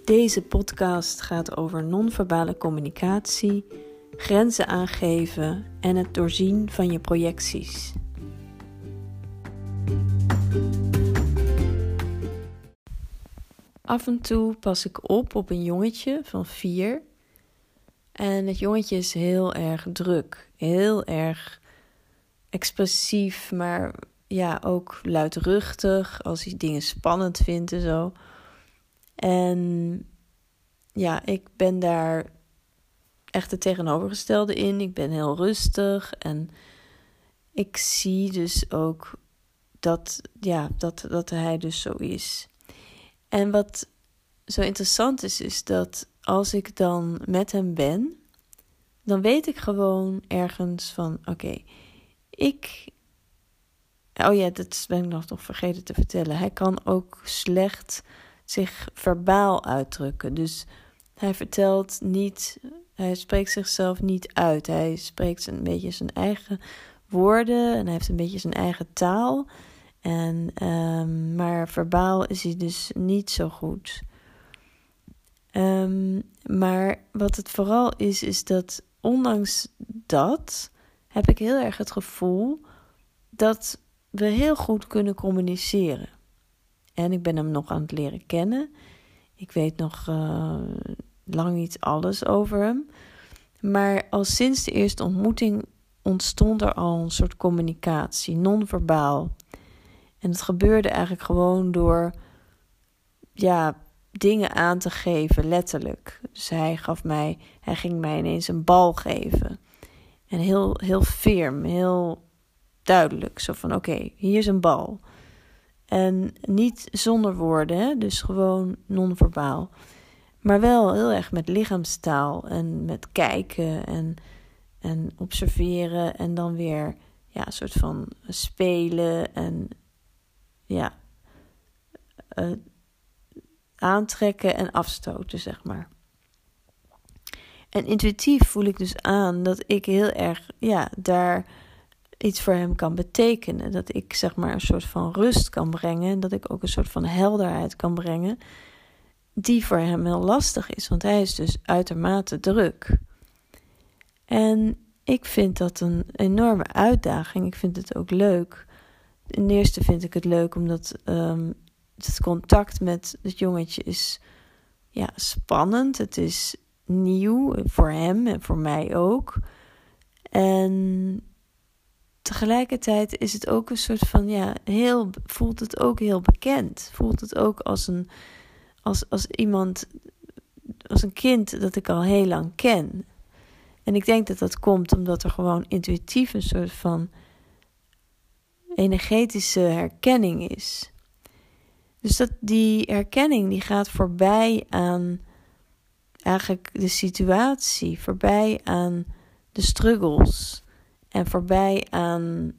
Deze podcast gaat over non-verbale communicatie, grenzen aangeven en het doorzien van je projecties. Af en toe pas ik op een jongetje van 4. En het jongetje is heel erg druk, heel erg expressief, maar ja, ook luidruchtig als hij dingen spannend vindt en zo. En ja, ik ben daar echt het tegenovergestelde in. Ik ben heel rustig en ik zie dus ook dat hij dus zo is. En wat zo interessant is dat als ik dan met hem ben, dan weet ik gewoon ergens van, dat ben ik nog vergeten te vertellen. Hij kan ook slecht zich verbaal uitdrukken. Dus hij spreekt zichzelf niet uit. Hij spreekt een beetje zijn eigen woorden en hij heeft een beetje zijn eigen taal. Maar verbaal is hij dus niet zo goed. Maar wat het vooral is dat ondanks dat heb ik heel erg het gevoel dat we heel goed kunnen communiceren. En ik ben hem nog aan het leren kennen. Ik weet nog lang niet alles over hem. Maar al sinds de eerste ontmoeting ontstond er al een soort communicatie, non-verbaal. En het gebeurde eigenlijk gewoon door dingen aan te geven, letterlijk. Dus hij ging mij ineens een bal geven. En heel, heel firm, heel duidelijk. Zo van, hier is een bal. En niet zonder woorden, hè? Dus gewoon non-verbaal. Maar wel heel erg met lichaamstaal en met kijken en observeren. En dan weer een soort van spelen en aantrekken en afstoten, zeg maar. En intuïtief voel ik dus aan dat ik heel erg daar iets voor hem kan betekenen. Dat ik zeg maar een soort van rust kan brengen. En dat ik ook een soort van helderheid kan brengen. Die voor hem heel lastig is. Want hij is dus uitermate druk. En ik vind dat een enorme uitdaging. Ik vind het ook leuk. Ten eerste vind ik het leuk omdat het contact met het jongetje is spannend. Het is nieuw voor hem en voor mij ook. En tegelijkertijd is het ook een soort van voelt het ook heel bekend. Voelt het ook als iemand, als een kind dat ik al heel lang ken. En ik denk dat dat komt omdat er gewoon intuïtief een soort van energetische herkenning is. Dus die herkenning die gaat voorbij aan eigenlijk de situatie, voorbij aan de struggles en voorbij aan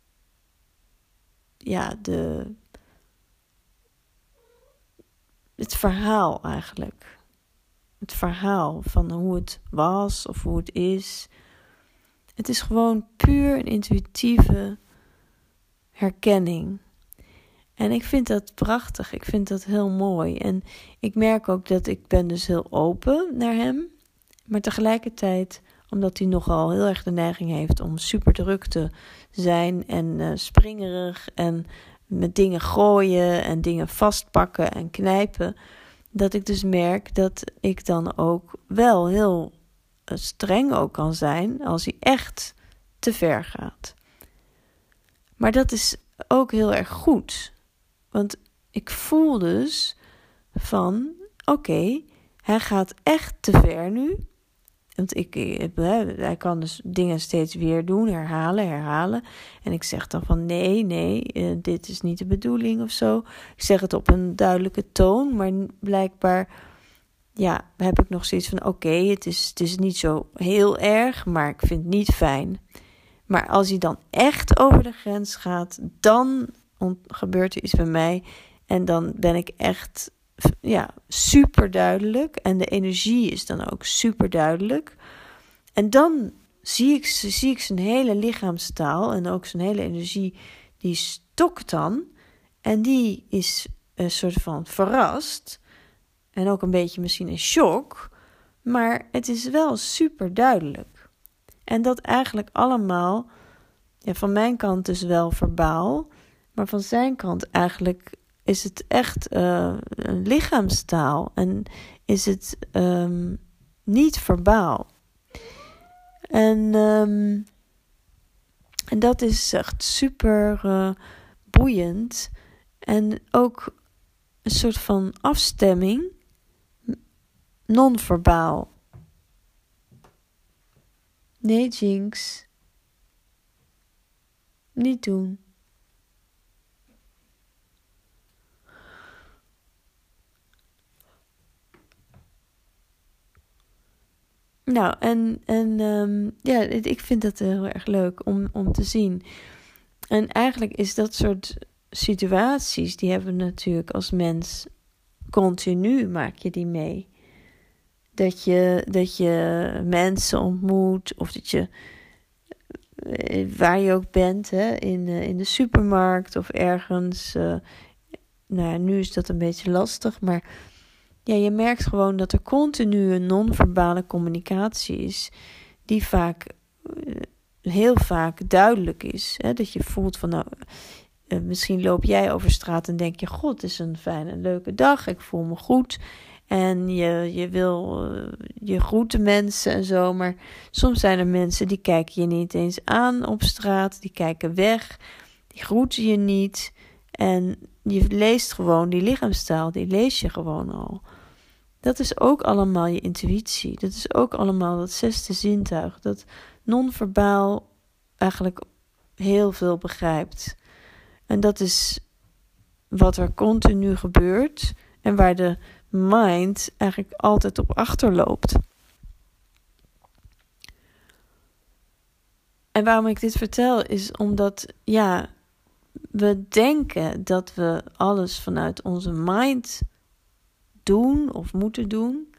het verhaal eigenlijk. Het verhaal van hoe het was of hoe het is. Het is gewoon puur een intuïtieve herkenning. En ik vind dat prachtig. Ik vind dat heel mooi. En ik merk ook dat ik ben dus heel open naar hem. Maar tegelijkertijd, omdat hij nogal heel erg de neiging heeft om super druk te zijn en springerig en met dingen gooien en dingen vastpakken en knijpen, dat ik dus merk dat ik dan ook wel heel streng ook kan zijn als hij echt te ver gaat. Maar dat is ook heel erg goed. Want ik voel dus van, hij gaat echt te ver nu. Want hij kan dus dingen steeds weer doen, herhalen. En ik zeg dan van nee, dit is niet de bedoeling of zo. Ik zeg het op een duidelijke toon, maar blijkbaar heb ik nog zoiets van het is niet zo heel erg, maar ik vind het niet fijn. Maar als hij dan echt over de grens gaat, dan gebeurt er iets bij mij. En dan ben ik echt super duidelijk. En de energie is dan ook super duidelijk. En dan zie ik zijn hele lichaamstaal en ook zijn hele energie, die stokt dan. En die is een soort van verrast. En ook een beetje misschien in shock. Maar het is wel super duidelijk. En dat eigenlijk allemaal, van mijn kant dus wel verbaal. Maar van zijn kant eigenlijk is het echt een lichaamstaal. En is het niet verbaal. En dat is echt super boeiend. En ook een soort van afstemming, non-verbaal. Nee, Jinx. Niet doen. Nou, ik vind dat heel erg leuk om te zien. En eigenlijk is dat soort situaties, die hebben we natuurlijk als mens continu, maak je die mee. Dat je mensen ontmoet, of dat je, waar je ook bent, in de supermarkt of ergens. Nu is dat een beetje lastig, maar ja, je merkt gewoon dat er continu een non-verbale communicatie is, die heel vaak duidelijk is. Dat je voelt van, misschien loop jij over straat en denk je, god, het is een fijne, leuke dag, ik voel me goed. En je groet de mensen en zo, maar soms zijn er mensen die kijken je niet eens aan op straat, die kijken weg, die groeten je niet. En je leest gewoon die lichaamstaal, die lees je gewoon al. Dat is ook allemaal je intuïtie. Dat is ook allemaal dat zesde zintuig. Dat non-verbaal eigenlijk heel veel begrijpt. En dat is wat er continu gebeurt. En waar de mind eigenlijk altijd op achterloopt. En waarom ik dit vertel is omdat, we denken dat we alles vanuit onze mind doen of moeten doen.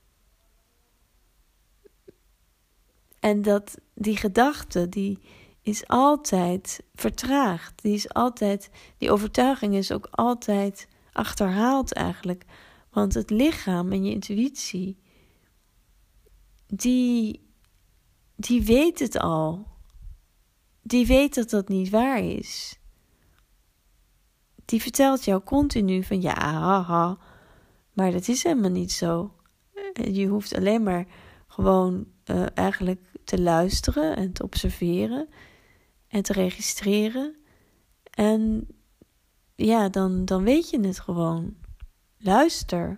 En dat die gedachte, die is altijd vertraagd. Die overtuiging is ook altijd achterhaald eigenlijk. Want het lichaam en je intuïtie, die weet het al. Die weet dat dat niet waar is. Die vertelt jou continu van haha, maar dat is helemaal niet zo. Je hoeft alleen maar gewoon eigenlijk te luisteren en te observeren en te registreren. En dan weet je het gewoon. Luister.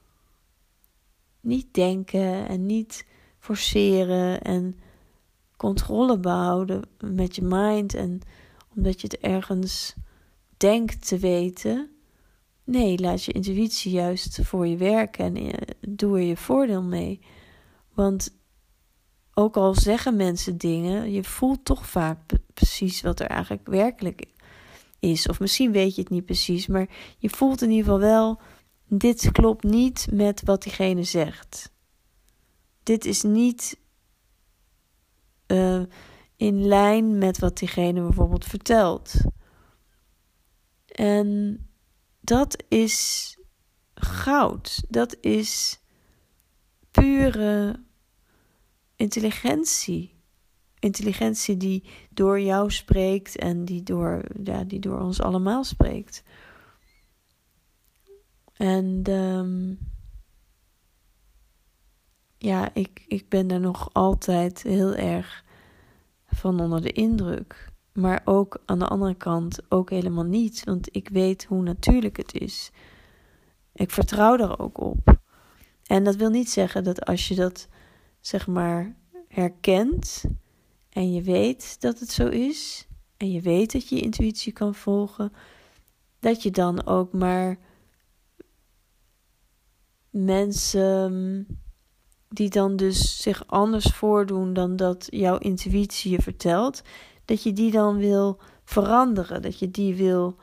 Niet denken en niet forceren en controle behouden met je mind. En omdat je het ergens denkt te weten. Nee, laat je intuïtie juist voor je werken en doe er je voordeel mee. Want ook al zeggen mensen dingen, je voelt toch vaak precies wat er eigenlijk werkelijk is. Of misschien weet je het niet precies, maar je voelt in ieder geval wel, dit klopt niet met wat diegene zegt. Dit is niet in lijn met wat diegene bijvoorbeeld vertelt. En dat is goud. Dat is pure intelligentie. Intelligentie die door jou spreekt en die door ons allemaal spreekt. En ik ben daar nog altijd heel erg van onder de indruk. Maar ook aan de andere kant ook helemaal niet. Want ik weet hoe natuurlijk het is. Ik vertrouw er ook op. En dat wil niet zeggen dat als je dat, zeg maar, herkent en je weet dat het zo is en je weet dat je intuïtie kan volgen, dat je dan ook maar mensen die dan dus zich anders voordoen dan dat jouw intuïtie je vertelt, dat je die dan wil veranderen, dat je die wil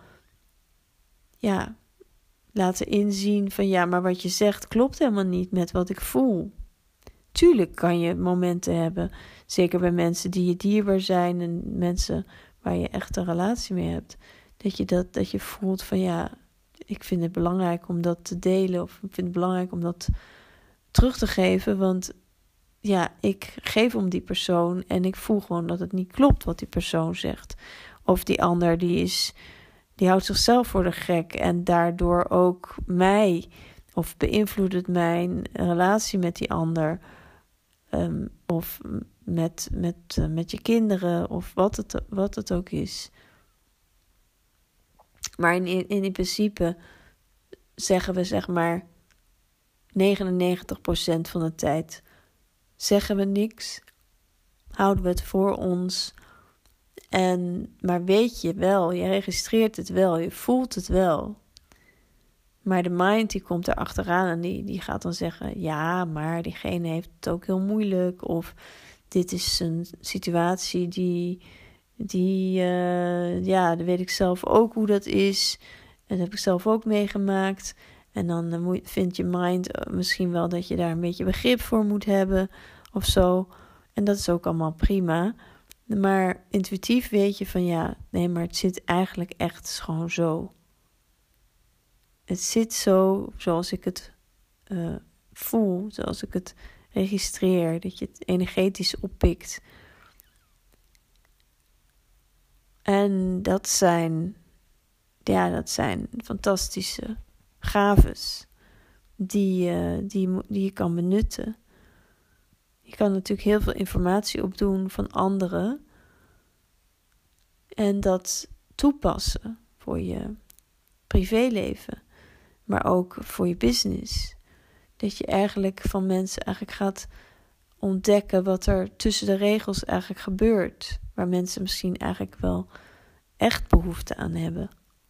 laten inzien van maar wat je zegt klopt helemaal niet met wat ik voel. Tuurlijk kan je momenten hebben, zeker bij mensen die je dierbaar zijn en mensen waar je echt een relatie mee hebt, dat je voelt van ik vind het belangrijk om dat te delen. Of ik vind het belangrijk om dat terug te geven. Want ja, ik geef om die persoon. En ik voel gewoon dat het niet klopt wat die persoon zegt. Of die ander die houdt zichzelf voor de gek. En daardoor ook mij. Of beïnvloedt het mijn relatie met die ander. Of met je kinderen. Of wat het ook is. Maar in principe zeggen we zeg maar 99% van de tijd zeggen we niks. Houden we het voor ons. Maar weet je wel, je registreert het wel, je voelt het wel. Maar de mind die komt er achteraan en die gaat dan zeggen, ja, maar diegene heeft het ook heel moeilijk. Of dit is een situatie dat weet ik zelf ook hoe dat is. En dat heb ik zelf ook meegemaakt. En dan vindt je mind misschien wel dat je daar een beetje begrip voor moet hebben of zo. En dat is ook allemaal prima. Maar intuïtief weet je van ja, nee, maar het zit eigenlijk echt gewoon zo. Het zit zo zoals ik het voel, zoals ik het registreer. Dat je het energetisch oppikt. En dat zijn fantastische gaves die je kan benutten. Je kan natuurlijk heel veel informatie opdoen van anderen en dat toepassen voor je privéleven, maar ook voor je business. Dat je eigenlijk van mensen gaat ontdekken wat er tussen de regels eigenlijk gebeurt, waar mensen misschien eigenlijk wel echt behoefte aan hebben.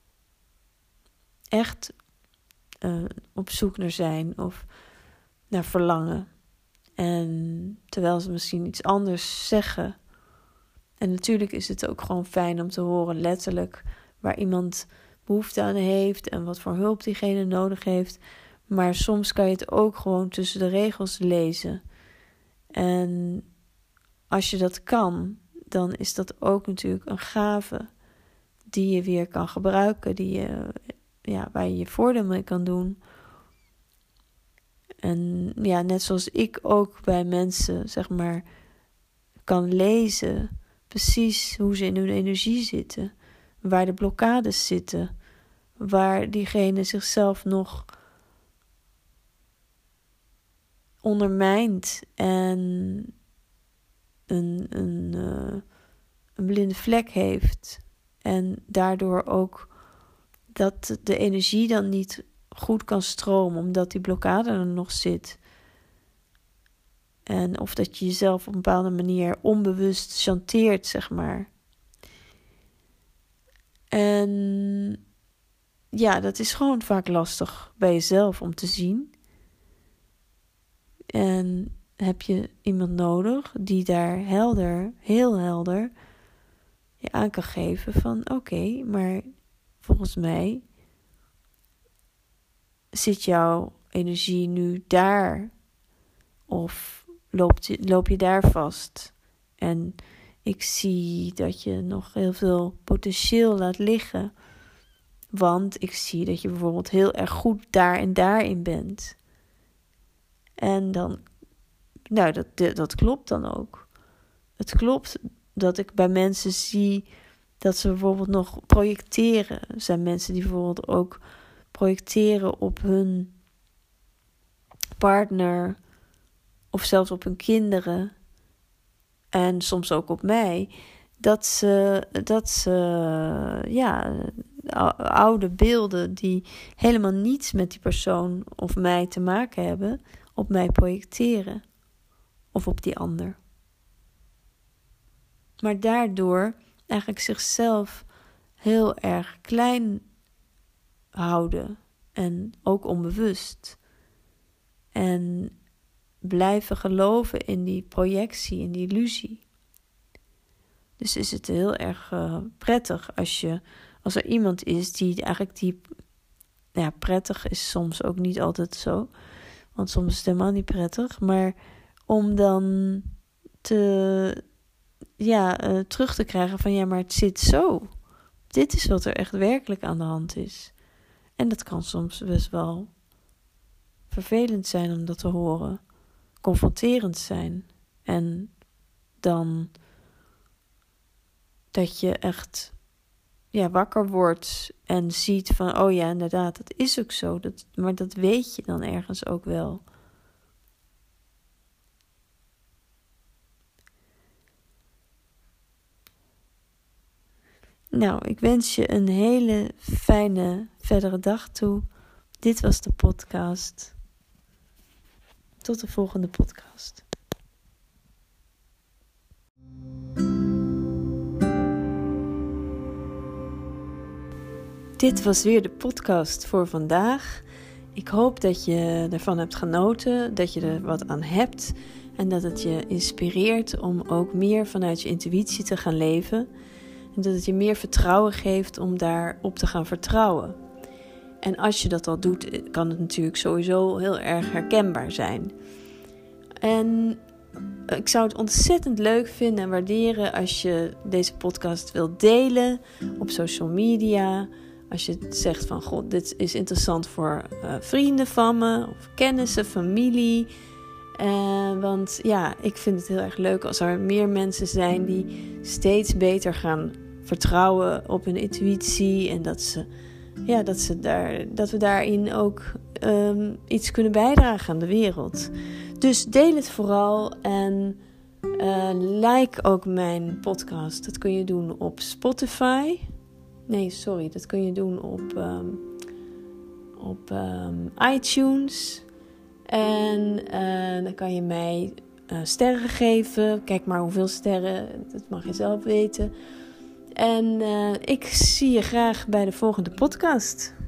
Echt op zoek naar zijn of naar verlangen. En terwijl ze misschien iets anders zeggen. En natuurlijk is het ook gewoon fijn om te horen letterlijk waar iemand behoefte aan heeft en wat voor hulp diegene nodig heeft. Maar soms kan je het ook gewoon tussen de regels lezen. En als je dat kan, dan is dat ook natuurlijk een gave die je weer kan gebruiken, waar je je voordeel mee kan doen. En ja, net zoals ik ook bij mensen, zeg maar, kan lezen precies hoe ze in hun energie zitten, waar de blokkades zitten, waar diegene zichzelf nog ondermijnt en een blinde vlek heeft. En daardoor ook dat de energie dan niet goed kan stromen, omdat die blokkade er nog zit. En of dat je jezelf op een bepaalde manier onbewust chanteert, zeg maar. En ja, dat is gewoon vaak lastig bij jezelf om te zien. En heb je iemand nodig die daar heel helder je aan kan geven van oké, maar volgens mij zit jouw energie nu daar? Of loop je daar vast? En ik zie dat je nog heel veel potentieel laat liggen. Want ik zie dat je bijvoorbeeld heel erg goed daar en daarin bent. En dan, dat klopt dan ook. Het klopt dat ik bij mensen zie dat ze bijvoorbeeld nog projecteren. Er zijn mensen die bijvoorbeeld ook projecteren op hun partner of zelfs op hun kinderen en soms ook op mij, dat ze oude beelden die helemaal niets met die persoon of mij te maken hebben, op mij projecteren of op die ander. Maar daardoor eigenlijk zichzelf heel erg klein houden en ook onbewust. En blijven geloven in die projectie, in die illusie. Dus is het heel erg prettig als er iemand is die eigenlijk prettig is soms ook niet altijd zo. Want soms is het helemaal niet prettig. Maar om dan terug te krijgen van maar het zit zo. Dit is wat er echt werkelijk aan de hand is. En dat kan soms best wel vervelend zijn om dat te horen. Confronterend zijn. En dan dat je echt wakker wordt en ziet van, oh ja, inderdaad, dat is ook zo. Maar dat weet je dan ergens ook wel. Nou, ik wens je een hele fijne verdere dag toe. Dit was de podcast. Tot de volgende podcast. Dit was weer de podcast voor vandaag. Ik hoop dat je ervan hebt genoten, dat je er wat aan hebt en dat het je inspireert om ook meer vanuit je intuïtie te gaan leven. En dat het je meer vertrouwen geeft om daarop te gaan vertrouwen. En als je dat al doet, kan het natuurlijk sowieso heel erg herkenbaar zijn. En ik zou het ontzettend leuk vinden en waarderen als je deze podcast wilt delen op social media. Als je zegt van, god, dit is interessant voor vrienden van me of kennissen, familie. Want ik vind het heel erg leuk als er meer mensen zijn die steeds beter gaan vertrouwen op hun intuïtie. En dat we daarin ook iets kunnen bijdragen aan de wereld. Dus deel het vooral en like ook mijn podcast. Dat kun je doen op Spotify. Dat kun je doen op iTunes. En dan kan je mij sterren geven. Kijk maar hoeveel sterren, dat mag je zelf weten. En ik zie je graag bij de volgende podcast.